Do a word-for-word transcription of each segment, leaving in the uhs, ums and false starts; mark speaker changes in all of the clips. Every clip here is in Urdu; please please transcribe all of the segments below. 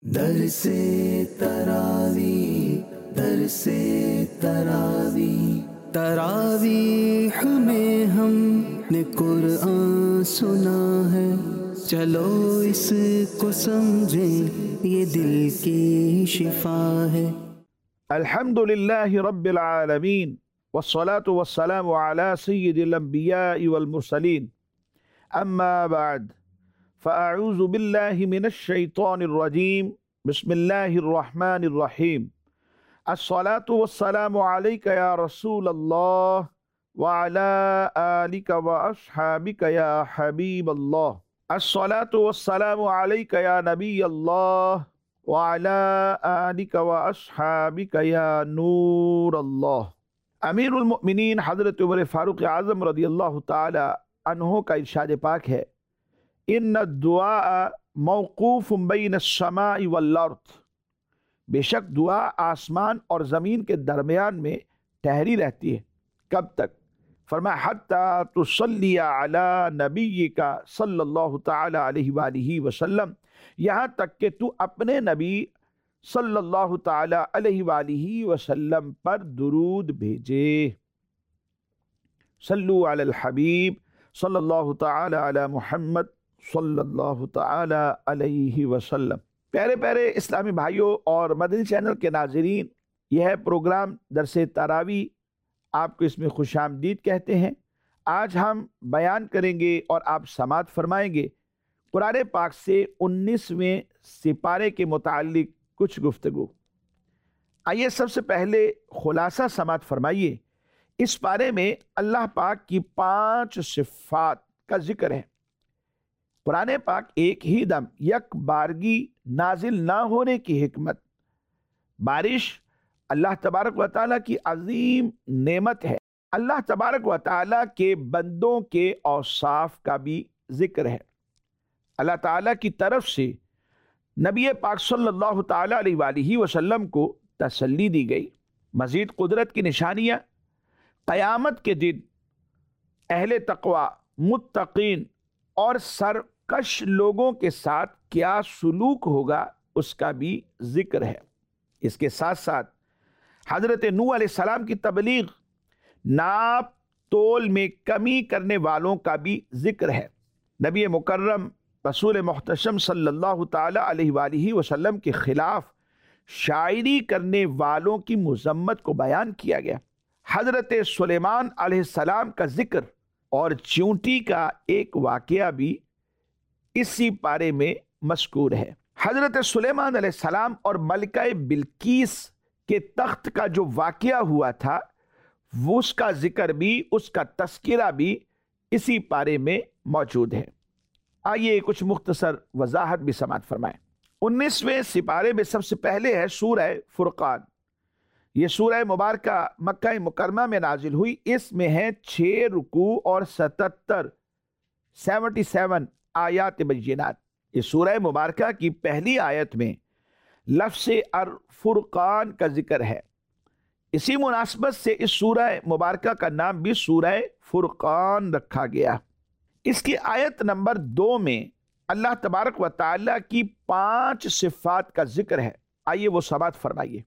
Speaker 1: در سے تراوی در سے تراوی تراویح میں ہم نے قرآن سنا ہے، چلو اس کو سمجھیں یہ دل کی شفا ہے۔
Speaker 2: الحمد للہ رب العالمین والصلاة والسلام على سید الانبیاء والمرسلین، اما بعد فاعوذ باللہ من الشیطان الرجیم، بسم اللہ الرحمن الرحیم۔ الصلاة والسلام علیک یا رسول اللہ وعلى آلک واصحابک یا حبیب اللہ۔ الصلاة والسلام علیک یا نبی اللہ وعلى آلک واصحابک یا نور اللہ۔ امیر المؤمنین حضرت عمر فاروق اعظم رضی اللہ تعالی عنہ کا ارشاد پاک ہے، ان الدعاء موقوف بین السماء والارض، بے شک دعا آسمان اور زمین کے درمیان میں ٹھہری رہتی ہے۔ کب تک؟ فرمایا حتی تصلی علی نبیک صلی اللہ تعالی علیہ وآلہ وسلم، یہاں تک کہ تو اپنے نبی صلی اللہ تعالی علیہ وآلہ وسلم پر درود بھیجے۔ صلو علی الحبیب صلی اللہ تعالی علی محمد صلی اللہ تعالی علیہ وسلم۔ پیارے پیارے اسلامی بھائیوں اور مدنی چینل کے ناظرین، یہ ہے پروگرام درس تراوی، آپ کو اس میں خوش آمدید کہتے ہیں۔ آج ہم بیان کریں گے اور آپ سماعت فرمائیں گے قرآن پاک سے انیسویں سپارے کے متعلق کچھ گفتگو۔ آئیے سب سے پہلے خلاصہ سماعت فرمائیے۔ اس پارے میں اللہ پاک کی پانچ صفات کا ذکر ہے۔ قرآن پاک ایک ہی دم یک بارگی نازل نہ ہونے کی حکمت، بارش اللہ تبارک و تعالیٰ کی عظیم نعمت ہے۔ اللہ تبارک و تعالیٰ کے بندوں کے اوصاف کا بھی ذکر ہے۔ اللہ تعالیٰ کی طرف سے نبی پاک صلی اللہ تعالیٰ علیہ وآلہ وسلم کو تسلی دی گئی۔ مزید قدرت کی نشانیاں، قیامت کے دن اہل تقوی، متقین اور سرکش لوگوں کے ساتھ کیا سلوک ہوگا اس کا بھی ذکر ہے۔ اس کے ساتھ ساتھ حضرت نوح علیہ السلام کی تبلیغ، ناپ تول میں کمی کرنے والوں کا بھی ذکر ہے۔ نبی مکرم رسول محتشم صلی اللہ تعالی علیہ وآلہ وسلم کے خلاف شاعری کرنے والوں کی مذمت کو بیان کیا گیا۔ حضرت سلیمان علیہ السلام کا ذکر اور چیونٹی کا ایک واقعہ بھی اسی پارے میں مذکور ہے۔ حضرت سلیمان علیہ السلام اور ملکہ بلقیس کے تخت کا جو واقعہ ہوا تھا، اس کا ذکر بھی، اس کا تذکرہ بھی اسی پارے میں موجود ہے۔ آئیے کچھ مختصر وضاحت بھی سماعت فرمائیں۔ انیسویں سپارے میں سب سے پہلے ہے سورہ فرقان۔ یہ سورہ مبارکہ مکہ مکرمہ میں نازل ہوئی۔ اس میں ہے چھ رکوع اور ستتر سیونٹی سیون آیات بینات۔ یہ سورہ مبارکہ کی پہلی آیت میں لفظ الفرقان کا ذکر ہے۔ اسی مناسبت سے اس سورہ مبارکہ کا نام بھی سورہ فرقان رکھا گیا۔ اس کی آیت نمبر دو میں اللہ تبارک و تعالی کی پانچ صفات کا ذکر ہے۔ آئیے وہ سماعت فرمائیے۔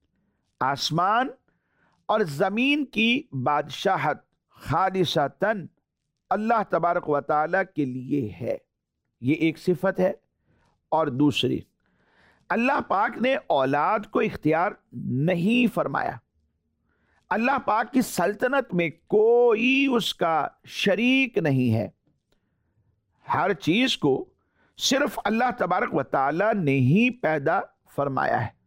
Speaker 2: آسمان اور زمین کی بادشاہت خالصتاً اللہ تبارک و تعالی کے لیے ہے، یہ ایک صفت ہے۔ اور دوسری، اللہ پاک نے اولاد کو اختیار نہیں فرمایا۔ اللہ پاک کی سلطنت میں کوئی اس کا شریک نہیں ہے۔ ہر چیز کو صرف اللہ تبارک و تعالی نے ہی پیدا فرمایا ہے۔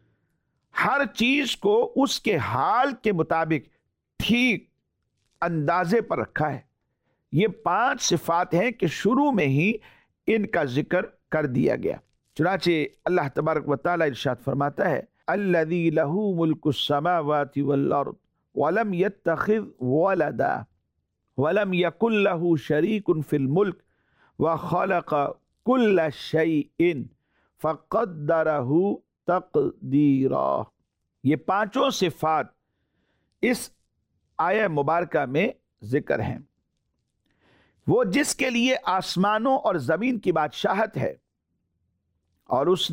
Speaker 2: ہر چیز کو اس کے حال کے مطابق ٹھیک اندازے پر رکھا ہے۔ یہ پانچ صفات ہیں کہ شروع میں ہی ان کا ذکر کر دیا گیا۔ چنانچہ اللہ تبارک و تعالی ارشاد فرماتا ہے، الذی لہ ملک السماوات والارض ولم یتخذ ولدا ولم یکن لہ شریک فی الملک وخلق کل شیء فقدرہ تقدیرا۔ یہ پانچوں صفات اس آیہ مبارکہ میں ذکر ہیں۔ وہ جس کے لیے آسمانوں اور زمین کی بادشاہت ہے، اور اس نے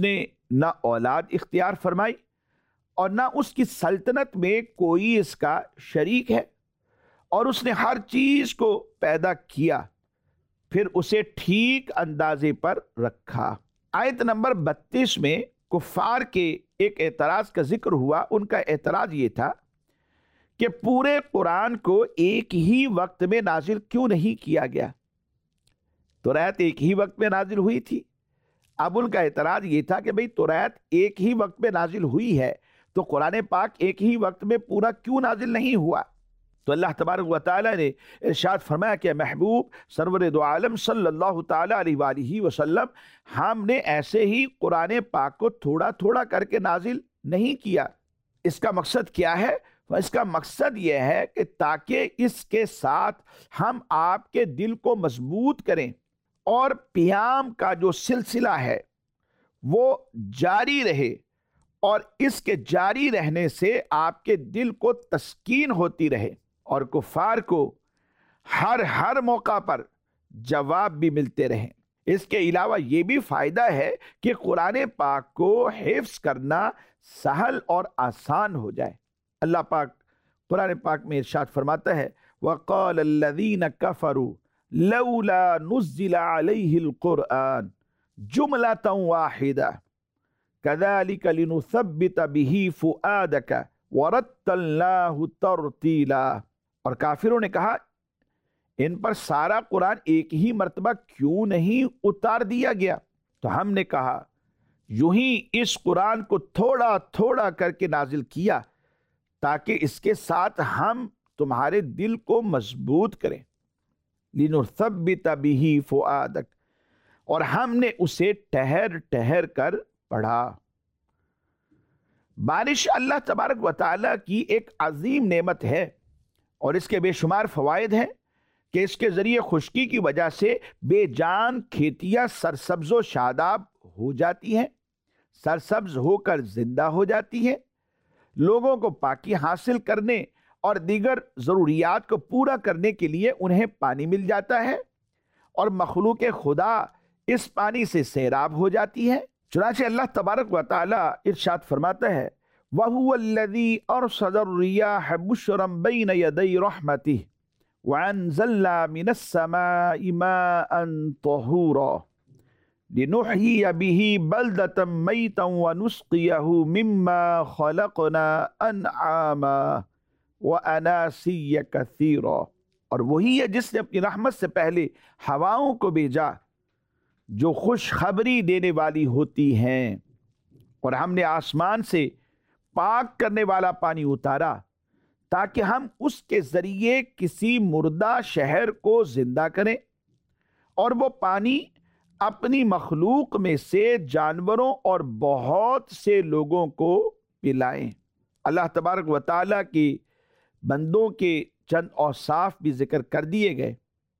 Speaker 2: نہ اولاد اختیار فرمائی اور نہ اس کی سلطنت میں کوئی اس کا شریک ہے، اور اس نے ہر چیز کو پیدا کیا پھر اسے ٹھیک اندازے پر رکھا۔ آیت نمبر بتیس میں کفار کے ایک اعتراض کا ذکر ہوا۔ ان کا اعتراض یہ تھا کہ پورے قرآن کو ایک ہی وقت میں نازل کیوں نہیں کیا گیا؟ تورات ایک ہی وقت میں نازل ہوئی تھی۔ اب ان کا اعتراض یہ تھا کہ بھئی تورات ایک ہی وقت میں نازل ہوئی ہے تو قرآن پاک ایک ہی وقت میں پورا کیوں نازل نہیں ہوا؟ تو اللہ تبارک و تعالیٰ نے ارشاد فرمایا کہ محبوب سرور دو عالم صلی اللہ تعالیٰ علیہ وآلہ وسلم، ہم نے ایسے ہی قرآن پاک کو تھوڑا تھوڑا کر کے نازل نہیں کیا۔ اس کا مقصد کیا ہے؟ اس کا مقصد یہ ہے کہ تاکہ اس کے ساتھ ہم آپ کے دل کو مضبوط کریں اور قیام کا جو سلسلہ ہے وہ جاری رہے، اور اس کے جاری رہنے سے آپ کے دل کو تسکین ہوتی رہے اور کفار کو ہر ہر موقع پر جواب بھی ملتے رہیں۔ اس کے علاوہ یہ بھی فائدہ ہے کہ قرآن پاک کو حفظ کرنا سہل اور آسان ہو جائے۔ اللہ پاک قرآن پاک میں ارشاد فرماتا ہے وَقَالَ الَّذِينَ كَفَرُوا لَوْلَا نُزِّلَ عَلَيْهِ الْقُرْآنُ جُمْلَةً وَاحِدَةً كَذَلِكَ لِنُثَبِّتَ بِهِ فُؤَادَكَ وَرَتَّلْنَاهُ تَرْتِيلًا۔ اور کافروں نے کہا ان پر سارا قرآن ایک ہی مرتبہ کیوں نہیں اتار دیا گیا؟ تو ہم نے کہا یوں ہی اس قرآن کو تھوڑا تھوڑا کر کے نازل کیا تاکہ اس کے ساتھ ہم تمہارے دل کو مضبوط کریں۔ لِنُثَبِّتَ بِهِ فُؤَادَكَ، اور ہم نے اسے ٹہر ٹہر کر پڑھا۔ بارش اللہ تبارک و تعالیٰ کی ایک عظیم نعمت ہے اور اس کے بے شمار فوائد ہیں کہ اس کے ذریعے خشکی کی وجہ سے بے جان کھیتیاں سرسبز و شاداب ہو جاتی ہیں، سرسبز ہو کر زندہ ہو جاتی ہیں، لوگوں کو پاکی حاصل کرنے اور دیگر ضروریات کو پورا کرنے کے لیے انہیں پانی مل جاتا ہے، اور مخلوق خدا اس پانی سے سیراب ہو جاتی ہے۔ چنانچہ اللہ تبارک و تعالیٰ ارشاد فرماتا ہے وَهُوَ الَّذِي أَرْسَلَ الرِّيَاحَ بُشْرًا بَيْنَ يَدَيْ رَحْمَتِهِ وَأَنزَلْنَا مِنَ السَّمَاءِ مَاءً طَهُورًا لِنُحْيِيَ بِهِ بَلْدَةً مَيْتًا وَنُسْقِيَهُ مِمَّا خَلَقْنَا أَنْعَامًا وَأَنَاسِيَّ كَثِيرًا۔ اور وہی ہے جس نے اپنی رحمت سے پہلے ہواؤں کو بھیجا جو خوشخبری دینے والی ہوتی ہیں، اور ہم نے آسمان سے پاک کرنے والا پانی اتارا تاکہ ہم اس کے ذریعے کسی مردہ شہر کو زندہ کریں، اور وہ پانی اپنی مخلوق میں سے جانوروں اور بہت سے لوگوں کو پلائیں۔ اللہ تبارک و تعالیٰ کی بندوں کے چند اوصاف بھی ذکر کر دیے گئے۔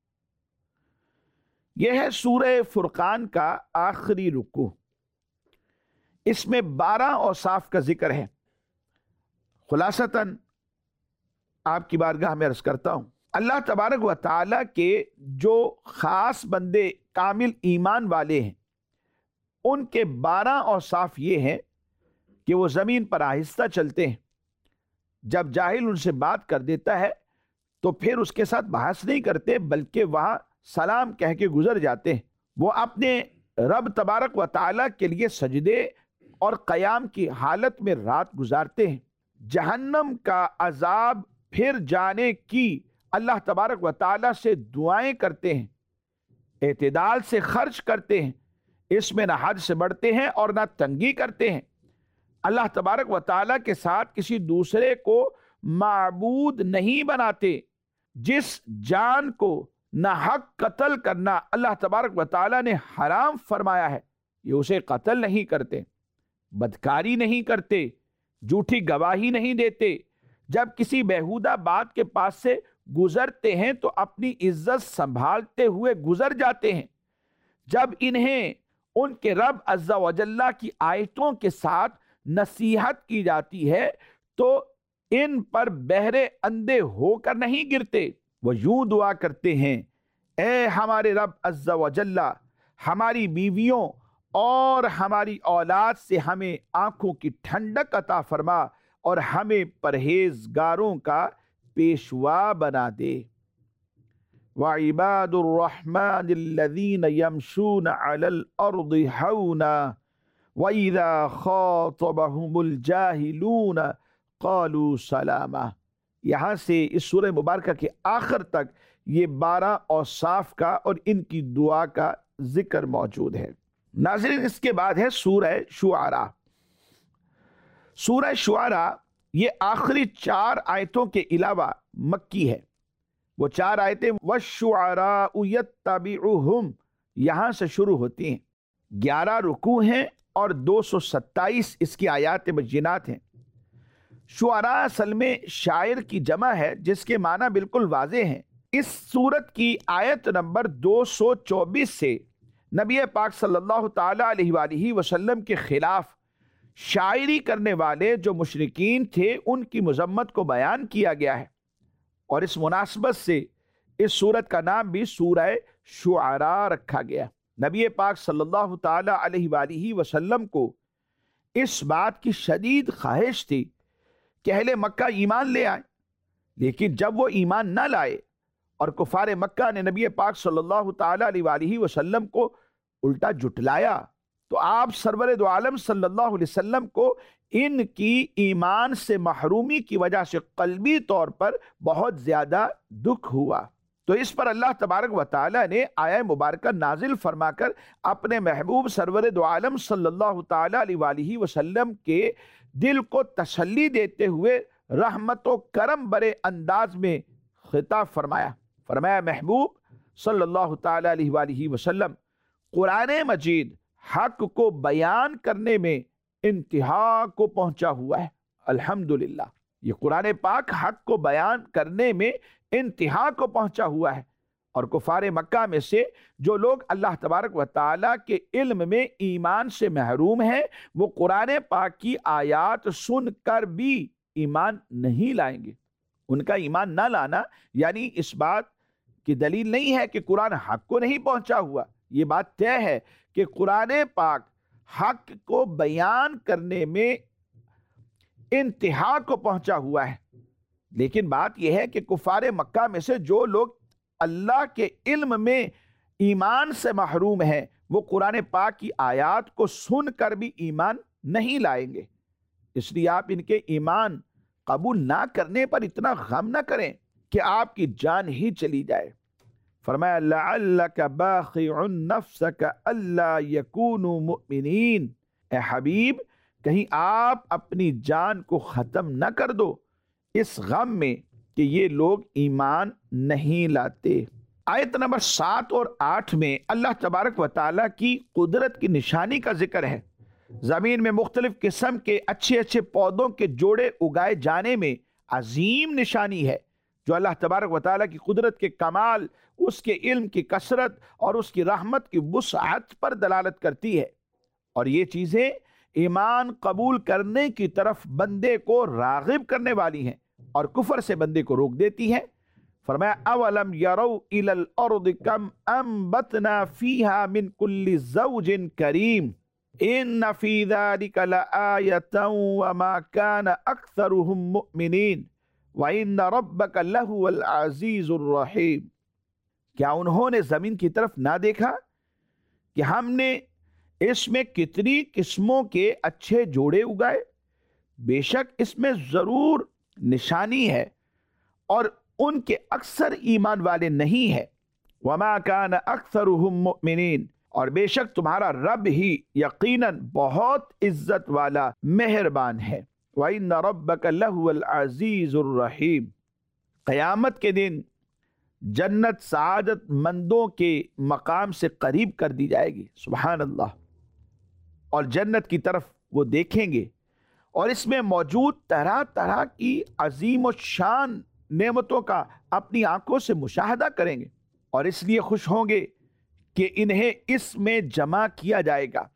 Speaker 2: یہ ہے سورہ فرقان کا آخری رکوع۔ اس میں بارہ اوصاف کا ذکر ہے۔ خلاصتاً آپ کی بارگاہ میں عرض کرتا ہوں، اللہ تبارک و تعالیٰ کے جو خاص بندے کامل ایمان والے ہیں ان کے بارہ اوصاف یہ ہیں کہ وہ زمین پر آہستہ چلتے ہیں، جب جاہل ان سے بات کر دیتا ہے تو پھر اس کے ساتھ بحث نہیں کرتے بلکہ وہاں سلام کہہ کے گزر جاتے ہیں۔ وہ اپنے رب تبارک و تعالیٰ کے لیے سجدے اور قیام کی حالت میں رات گزارتے ہیں۔ جہنم کا عذاب پھر جانے کی اللہ تبارک و تعالیٰ سے دعائیں کرتے ہیں، اعتدال سے خرچ کرتے ہیں، اس میں نہ حد سے بڑھتے ہیں اور نہ تنگی کرتے ہیں۔ اللہ تبارک و تعالیٰ کے ساتھ کسی دوسرے کو معبود نہیں بناتے۔ جس جان کو نہ حق قتل کرنا اللہ تبارک و تعالیٰ نے حرام فرمایا ہے، یہ اسے قتل نہیں کرتے، بدکاری نہیں کرتے، جھوٹی گواہی نہیں دیتے۔ جب کسی بیہودہ بات کے پاس سے گزرتے ہیں تو اپنی عزت سنبھالتے ہوئے گزر جاتے ہیں۔ جب انہیں ان کے رب عز و جل کی آیتوں کے ساتھ نصیحت کی جاتی ہے تو ان پر بہرے اندھے ہو کر نہیں گرتے، وہ یوں دعا کرتے ہیں اے ہمارے رب عز و جل، ہماری بیویوں اور ہماری اولاد سے ہمیں آنکھوں کی ٹھنڈک عطا فرما اور ہمیں پرہیزگاروں کا پیشوا بنا دے۔ وعباد الرحمن الذین یمشون علی الارض ہونا وَإِذَا خَاطَبَهُمُ الْجَاهِلُونَ قَالُوا سَلَامًا۔ یہاں سے اس سورہ مبارکہ کے آخر تک یہ بارہ اوصاف کا اور ان کی دعا کا ذکر موجود ہے۔ ناظرین، اس کے بعد ہے سورہ شعراء۔ سورہ شعراء یہ آخری چار آیتوں کے علاوہ مکی ہے۔ وہ چار آیتیں وَالشُّعَرَاءُ يَتَّبِعُهُمْ یہاں سے شروع ہوتی ہیں۔ گیارہ رکوع ہیں اور دو سو ستائیس اس کی آیات بینات ہیں۔ شعراء اصل میں شاعر کی جمع ہے، جس کے معنی بالکل واضح ہیں۔ اس سورت کی آیت نمبر دو سو چوبیس سے نبی پاک صلی اللہ تعالی علیہ وآلہ وسلم کے خلاف شاعری کرنے والے جو مشرکین تھے ان کی مذمت کو بیان کیا گیا ہے، اور اس مناسبت سے اس سورت کا نام بھی سورہ شعراء رکھا گیا۔ نبی پاک صلی اللہ تعالی علیہ وآلہ وسلم کو اس بات کی شدید خواہش تھی کہ اہل مکہ ایمان لے آئے، لیکن جب وہ ایمان نہ لائے اور کفار مکہ نے نبی پاک صلی اللہ تعالی علیہ وآلہ وسلم کو الٹا جھٹلایا، تو آپ سرور دو عالم صلی اللہ علیہ وسلم کو ان کی ایمان سے محرومی کی وجہ سے قلبی طور پر بہت زیادہ دکھ ہوا۔ تو اس پر اللہ تبارک و تعالی نے آیہ مبارکہ نازل فرما کر اپنے محبوب سرور دو عالم صلی اللہ تعالی علیہ وآلہ وسلم کے دل کو تسلی دیتے ہوئے رحمت و کرم برے انداز میں خطاب فرمایا۔ فرمایا محبوب صلی اللہ تعالی علیہ وآلہ وسلم، قرآن مجید حق کو بیان کرنے میں انتہا کو پہنچا ہوا ہے۔ الحمدللہ، یہ قرآن پاک حق کو بیان کرنے میں انتہا کو پہنچا ہوا ہے، اور کفار مکہ میں سے جو لوگ اللہ تبارک و تعالیٰ کے علم میں ایمان سے محروم ہیں، وہ قرآن پاک کی آیات سن کر بھی ایمان نہیں لائیں گے۔ ان کا ایمان نہ لانا یعنی اس بات کی دلیل نہیں ہے کہ قرآن حق کو نہیں پہنچا ہوا۔ یہ بات طے ہے کہ قرآن پاک حق کو بیان کرنے میں انتہا کو پہنچا ہوا ہے، لیکن بات یہ ہے کہ کفار مکہ میں سے جو لوگ اللہ کے علم میں ایمان سے محروم ہیں، وہ قرآن پاک کی آیات کو سن کر بھی ایمان نہیں لائیں گے۔ اس لیے آپ ان کے ایمان قبول نہ کرنے پر اتنا غم نہ کریں کہ آپ کی جان ہی چلی جائے۔ فرمایا لعلک باخع نفسک الا یکونوا مؤمنین، اے حبیب کہیں آپ اپنی جان کو ختم نہ کر دو اس غم میں کہ یہ لوگ ایمان نہیں لاتے۔ آیت نمبر سات اور آٹھ میں اللہ تبارک و تعالیٰ کی قدرت کی نشانی کا ذکر ہے۔ زمین میں مختلف قسم کے اچھے اچھے پودوں کے جوڑے اگائے جانے میں عظیم نشانی ہے، جو اللہ تبارک و تعالیٰ کی قدرت کے کمال، اس کے علم کی کثرت اور اس کی رحمت کی وسعت پر دلالت کرتی ہے، اور یہ چیزیں ایمان قبول کرنے کی طرف بندے کو راغب کرنے والی ہیں اور کفر سے بندے کو روک دیتی ہیں۔ فرمایا اولم یروا الی الارض کم انبتنا فیہا من کل زوج کریم ان فی ذلک لآیۃ وما کان اکثرهم مؤمنین وان ربک لہو العزیز الرحیم۔ کیا انہوں نے زمین کی طرف نہ دیکھا کہ ہم نے اس میں کتنی قسموں کے اچھے جوڑے اگائے؟ بے شک اس میں ضرور نشانی ہے، اور ان کے اکثر ایمان والے نہیں ہے۔ وما کان اکثرهم مؤمنین، اور بے شک تمہارا رب ہی یقیناً بہت عزت والا مہربان ہے۔ وَإِنَّ رَبَّكَ لَهُوَ الْعَزِيزُ الرَّحِيمُ۔ قیامت کے دن جنت سعادت مندوں کے مقام سے قریب کر دی جائے گی، سبحان اللہ، اور جنت کی طرف وہ دیکھیں گے اور اس میں موجود طرح طرح کی عظیم و شان نعمتوں کا اپنی آنکھوں سے مشاہدہ کریں گے، اور اس لیے خوش ہوں گے کہ انہیں اس میں جمع کیا جائے گا،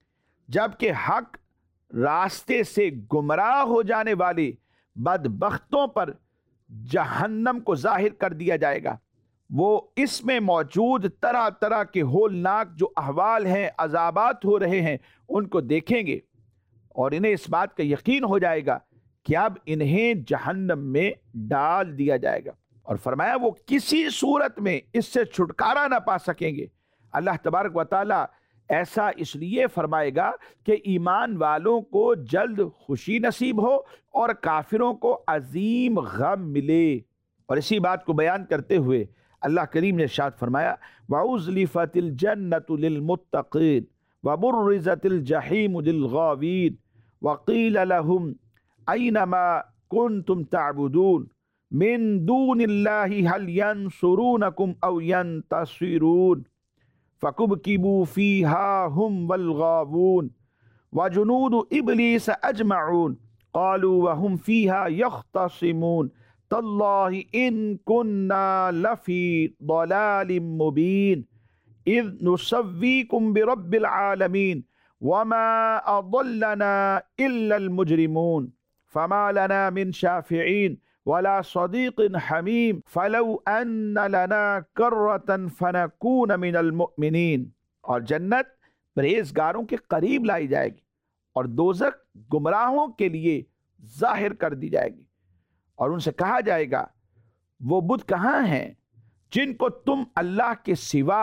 Speaker 2: جبکہ حق راستے سے گمراہ ہو جانے والے بدبختوں پر جہنم کو ظاہر کر دیا جائے گا، وہ اس میں موجود طرح طرح کے ہولناک جو احوال ہیں، عذابات ہو رہے ہیں، ان کو دیکھیں گے اور انہیں اس بات کا یقین ہو جائے گا کہ اب انہیں جہنم میں ڈال دیا جائے گا، اور فرمایا وہ کسی صورت میں اس سے چھٹکارا نہ پا سکیں گے۔ اللہ تبارک و تعالی ایسا اس لیے فرمائے گا کہ ایمان والوں کو جلد خوشی نصیب ہو اور کافروں کو عظیم غم ملے۔ اور اسی بات کو بیان کرتے ہوئے اللہ کریم نے ارشاد فرمایا وَأُزْلِفَتِ الْجَنَّةُ لِلْمُتَّقِينَ وَبُرِّزَتِ الْجَحِيمُ لِلْغَاوِينَ وَقِيلَ لَهُمْ أَيْنَ مَا كُنْتُمْ تَعْبُدُونَ مِن دُونِ اللَّهِ هَلْ يَنْصُرُونَكُمْ أَوْ يَنْتَصِرُونَ فَكُبْكِبُوا فِيهَا هُمْ وَالْغَاوُونَ وَجُنُودُ إِبْلِيسَ أَجْمَعُونَ قَالُوا وَهُمْ فِيهَا يَخْتَصِمُونَ تَاللَّهِ إِن كُنَّا لَفِي ضَلَالٍ مُبِينٍ إِذْ نُسَوِّيكُمْ بِرَبِّ الْعَالَمِينَ وَمَا أَضَلَّنَا إِلَّا الْمُجْرِمُونَ فَمَا لَنَا مِنْ شَافِعِينَ وَلَا صَدِيقٍ حَمِيمٍ فَلَوْ أَنَّ لَنَا كَرَّةً فَنَكُونَ مِنَ الْمُؤْمِنِينَ۔ اور جنت پرہیزگاروں کے قریب لائی جائے گی اور دوزخ گمراہوں کے لیے ظاہر کر دی جائے گی، اور ان سے کہا جائے گا وہ بت کہاں ہیں جن کو تم اللہ کے سوا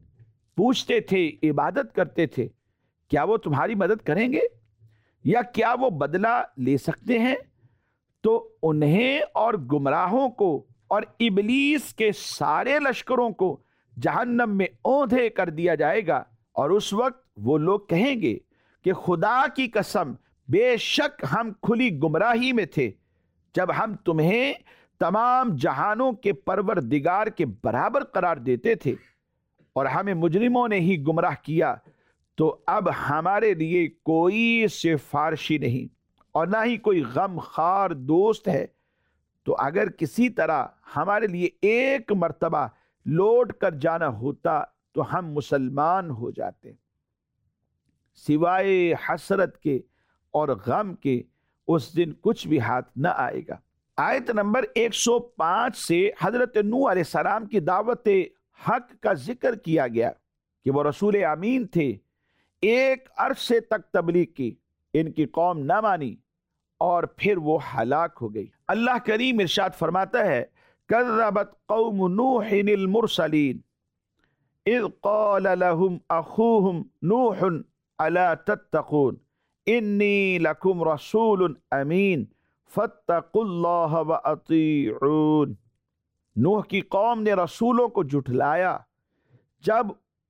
Speaker 2: پوچھتے تھے، عبادت کرتے تھے، کیا وہ تمہاری مدد کریں گے یا کیا وہ بدلہ لے سکتے ہیں؟ تو انہیں اور گمراہوں کو اور ابلیس کے سارے لشکروں کو جہنم میں اوندھے کر دیا جائے گا، اور اس وقت وہ لوگ کہیں گے کہ خدا کی قسم بے شک ہم کھلی گمراہی میں تھے جب ہم تمہیں تمام جہانوں کے پروردگار کے برابر قرار دیتے تھے اور ہمیں مجرموں نے ہی گمراہ کیا، تو اب ہمارے لیے کوئی سفارشی نہیں اور نہ ہی کوئی غم خار دوست ہے، تو اگر کسی طرح ہمارے لیے ایک مرتبہ لوٹ کر جانا ہوتا تو ہم مسلمان ہو جاتے۔ سوائے حسرت کے اور غم کے اس دن کچھ بھی ہاتھ نہ آئے گا۔ آیت نمبر ایک سو پانچ سے حضرت نوح علیہ السلام کی دعوت حق کا ذکر کیا گیا کہ وہ رسول امین تھے، ایک عرصے تک تبلیغ کی، ان کی قوم نہ مانی اور پھر وہ ہلاک ہو گئی۔ اللہ کریم ارشاد فرماتا ہے کذبت قوم نوح المرسلین اذ قال لهم اخوهم نوح الا تتقون انی لکم رسول امین فاتقوا اللہ واطیعون۔ نوح کی قوم نے رسولوں کو جھٹلایا جب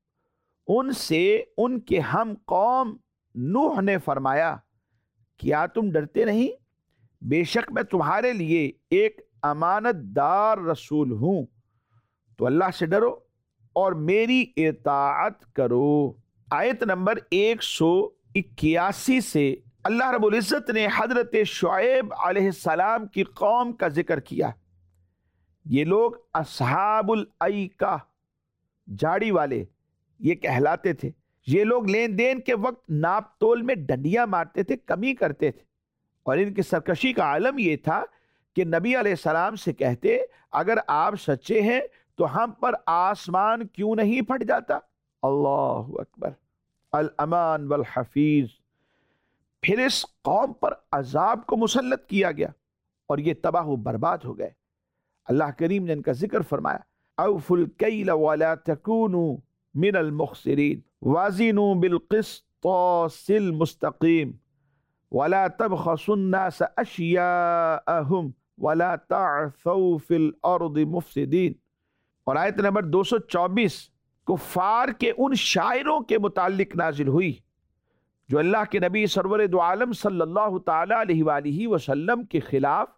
Speaker 2: ان سے ان کے ہم قوم نوح نے فرمایا کیا تم ڈرتے نہیں؟ بے شک میں تمہارے لیے ایک امانت دار رسول ہوں، تو اللہ سے ڈرو اور میری اطاعت کرو۔ آیت نمبر ایک سو اکیاسی سے اللہ رب العزت نے حضرت شعیب علیہ السلام کی قوم کا ذکر کیا۔ یہ لوگ اصحاب الایکہ، جھاڑی والے یہ کہلاتے تھے۔ یہ لوگ لین دین کے وقت ناپ تول میں ڈنڈیاں مارتے تھے، کمی کرتے تھے، اور ان کی سرکشی کا عالم یہ تھا کہ نبی علیہ السلام سے کہتے اگر آپ سچے ہیں تو ہم پر آسمان کیوں نہیں پھٹ جاتا؟ اللہ اکبر، الامان والحفیظ۔ پھر اس قوم پر عذاب کو مسلط کیا گیا اور یہ تباہ و برباد ہو گئے۔ اللہ کریم نے ان کا ذکر فرمایا اوفوا الکیل ولا تکونوا من المخسرین وازنوا بالقسطاس المستقیم ولا تبخسوا الناس اشیاءهم ولا تعثوا فی الارض مفسدین۔ اور آیت نمبر دو سو چوبیس کفار کے ان شاعروں کے متعلق نازل ہوئی جو اللہ کے نبی سرور دو عالم صلی اللہ تعالی علیہ وآلہ وسلم کے خلاف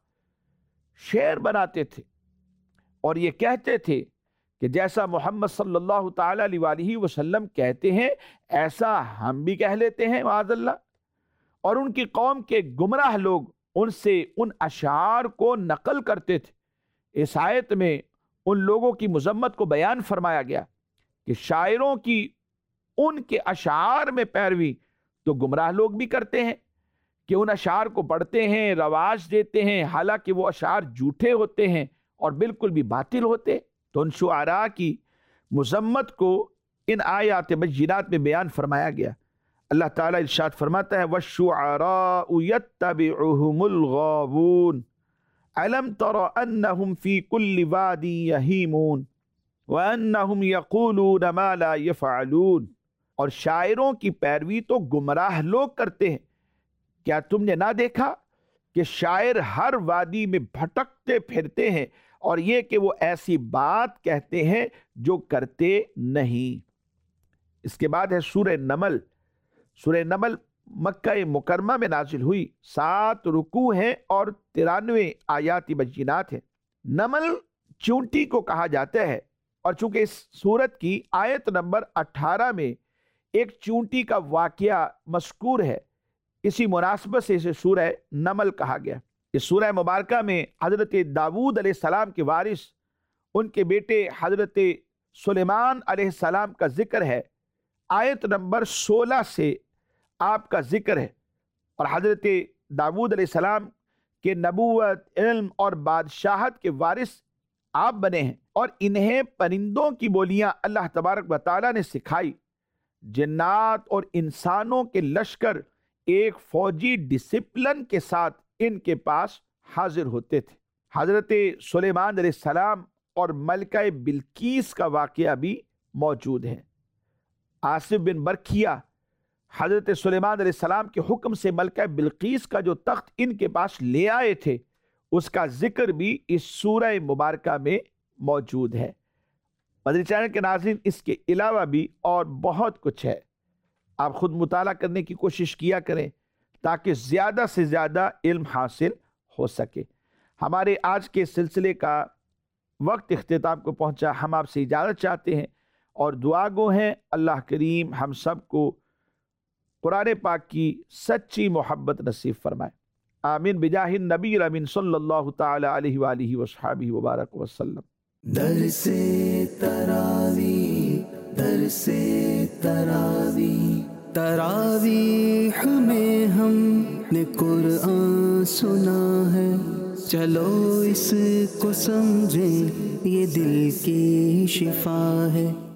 Speaker 2: شعر بناتے تھے اور یہ کہتے تھے کہ جیسا محمد صلی اللہ تعالی علیہ وآلہ وسلم کہتے ہیں ایسا ہم بھی کہہ لیتے ہیں معاذ اللہ۔ اور ان کی قوم کے گمراہ لوگ ان سے ان اشعار کو نقل کرتے تھے۔ اس آیت میں ان لوگوں کی مذمت کو بیان فرمایا گیا کہ شاعروں کی ان کے اشعار میں پیروی تو گمراہ لوگ بھی کرتے ہیں کہ ان اشعار کو پڑھتے ہیں، رواج دیتے ہیں، حالانکہ وہ اشعار جھوٹے ہوتے ہیں اور بالکل بھی باطل ہوتے۔ تو ان شعراء کی مذمت کو ان آیات بینات میں بیان فرمایا گیا۔ اللہ تعالیٰ ارشاد فرماتا ہے وَالشُّعَرَاءُ يَتَّبِعُهُمُ الْغَاوُونَ أَلَمْ تَرَ أَنَّهُمْ فِي كُلِّ وَادٍ يَهِيمُونَ وَأَنَّهُمْ يَقُولُونَ مَا لَا يَفْعَلُونَ، اور شاعروں کی پیروی تو گمراہ لوگ کرتے ہیں، کیا تم نے نہ دیکھا کہ شاعر ہر وادی میں بھٹکتے پھرتے ہیں اور یہ کہ وہ ایسی بات کہتے ہیں جو کرتے نہیں۔ اس کے بعد ہے سورہ نمل۔ سورہ نمل مکہ مکرمہ میں نازل ہوئی، سات رکوع ہیں اور ترانوے آیات بینات ہیں۔ نمل چونٹی کو کہا جاتا ہے، اور چونکہ اس سورت کی آیت نمبر اٹھارہ میں ایک چونٹی کا واقعہ مذکور ہے، اسی مناسبت سے اسے سورہ نمل کہا گیا۔ اس سورہ مبارکہ میں حضرت داؤد علیہ السلام کے وارث ان کے بیٹے حضرت سلیمان علیہ السلام کا ذکر ہے۔ آیت نمبر سولہ سے آپ کا ذکر ہے، اور حضرت داؤد علیہ السلام کے نبوت، علم اور بادشاہت کے وارث آپ بنے ہیں، اور انہیں پرندوں کی بولیاں اللہ تبارک و تعالیٰ نے سکھائی۔ جنات اور انسانوں کے لشکر ایک فوجی ڈسپلن کے ساتھ ان کے پاس حاضر ہوتے تھے۔ حضرت سلیمان علیہ السلام اور ملکہ بلقیس کا واقعہ بھی موجود ہے۔ آصف بن برکیہ حضرت سلیمان علیہ السلام کے حکم سے ملکہ بلقیس کا جو تخت ان کے پاس لے آئے تھے، اس کا ذکر بھی اس سورہ مبارکہ میں موجود ہے۔ مدنی چینل کے ناظرین، اس کے علاوہ بھی اور بہت کچھ ہے، آپ خود مطالعہ کرنے کی کوشش کیا کریں تاکہ زیادہ سے زیادہ علم حاصل ہو سکے۔ ہمارے آج کے سلسلے کا وقت اختتام کو پہنچا، ہم آپ سے اجازت چاہتے ہیں اور دعا گو ہیں اللہ کریم ہم سب کو قرآن پاک کی سچی محبت نصیب فرمائے۔ آمین بجاہ النبی الامین صلی اللہ تعالی علیہ وآلہ وصحبہ وبارک وسلم۔
Speaker 1: درس تراوی درس تراوی تراویح میں ہم نے قرآن سنا ہے، چلو اس کو سمجھیں یہ دل کی شفا ہے۔